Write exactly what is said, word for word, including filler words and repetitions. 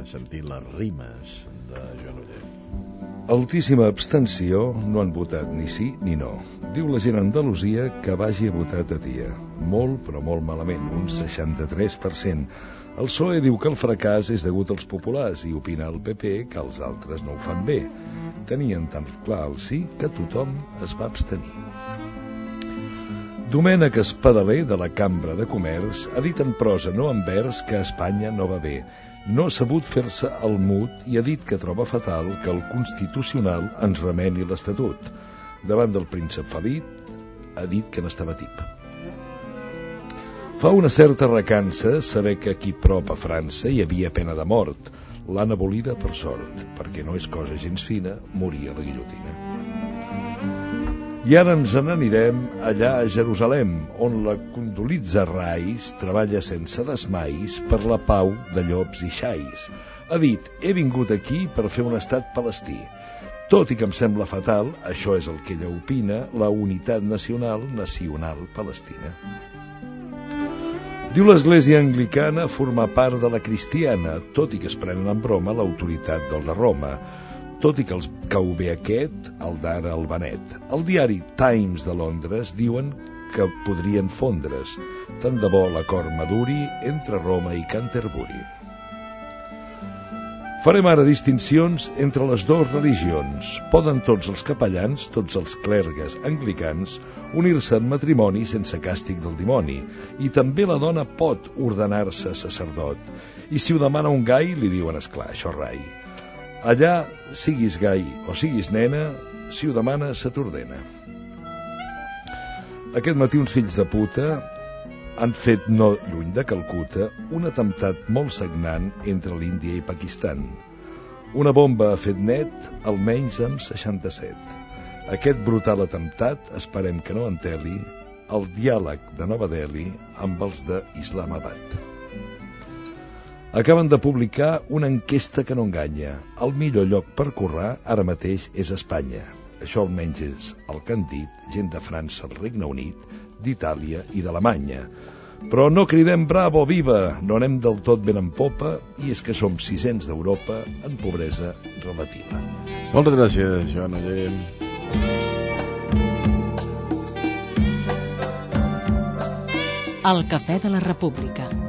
sentint les rimes de Joan Oller. Altíssima abstenció, no han votat ni sí ni no. Diu la gent a Andalusia que vagi a votar a dia. Molt, però molt malament, un seixanta-tres per cent. El P S O E diu que el fracàs és degut als populars i opina el P P que els altres no ho fan bé. Tenien tan clar el sí que tothom es va abstenir. Domènec Espadaler, de la Cambra de Comerç, ha dit en prosa, no en vers, que Espanya no va bé. No ha sabut fer-se el mut i ha dit que troba fatal que el Constitucional ens remeni l'Estatut. Davant del príncep Felip, ha dit que n'estava tip. Fa una certa recança saber que aquí prop a França hi havia pena de mort. L'han abolida per sort, perquè no és cosa gens fina morir a la guillotina. I ara ens n'anirem allà a Jerusalem, on la Condoleezza Rice treballa sense desmais per la pau de llops i xais. Ha dit, he vingut aquí per fer un estat palestí. Tot i que em sembla fatal, això és el que ella opina, la unitat nacional nacional palestina. Diu l'Església Anglicana formar part de la cristiana, tot i que es prenen en broma l'autoritat del de Roma. Tot i que els cau bé aquest, el d'ara el Benet. El diari Times de Londres diuen que podrien fondre's. Tant de bo l'acord maduri entre Roma i Canterbury. Farem ara distincions entre les dues religions. Poden tots els capellans, tots els clergues anglicans, unir-se en matrimoni sense càstig del dimoni. I també la dona pot ordenar-se sacerdot. I si ho demana un gai, li diuen, esclar, això rai. Allà, siguis gai o siguis nena, si ho demana, se t'ordena. Aquest matí uns fills de puta han fet, no lluny de Calcuta, un atemptat molt sagnant entre l'Índia i Pakistan. Una bomba ha fet net, almenys amb seixanta-set. Aquest brutal atemptat, esperem que no enteli, el diàleg de Nova Delhi amb els d'Islamabad. Acaben de publicar una enquesta que no enganya. El millor lloc per currar ara mateix és Espanya. Això almenys és el que han dit gent de França, el Regne Unit, d'Itàlia i d'Alemanya. Però no cridem bravo, viva, no anem del tot ben en popa, i és que som sisens d'Europa en pobresa relativa. Moltes gràcies, Joan Oller. El Cafè de la República.